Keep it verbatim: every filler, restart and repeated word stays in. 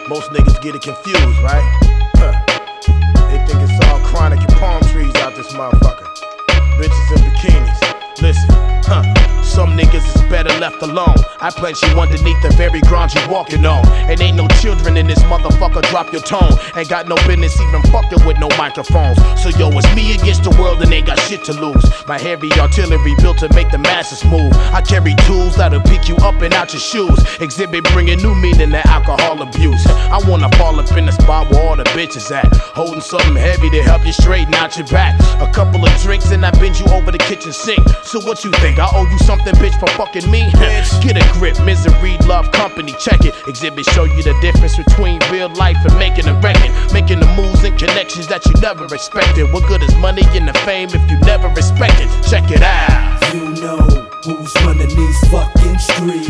Most niggas get it confused, right? Huh. They think it's all chronic and palm trees out this motherfucker. Bitches in bikinis. Listen, huh. Some niggas is better left alone. I pledge you underneath the very ground you walking on. And ain't no children in this motherfucker, drop your tone. Ain't got no business even fucking with no microphones. So yo, it's me against the world and ain't got shit to lose. My heavy artillery built to make the masses move. I carry tools that'll pick you up and out your shoes. Exhibit bringing new meaning to alcohol abuse. I wanna fall up in the spot where all the bitches at, holding something heavy to help you straighten out your back. A couple of drinks and I bend you over the kitchen sink. So what you think, I owe you something, bitch, for fucking me? Get a grip, misery, love, company, check it. Exhibit show you the difference between real life and making a record. Making the moves and connections that you never expected. What good is money and the fame if you never respect it? Check it out. You know who's running these fucking streets.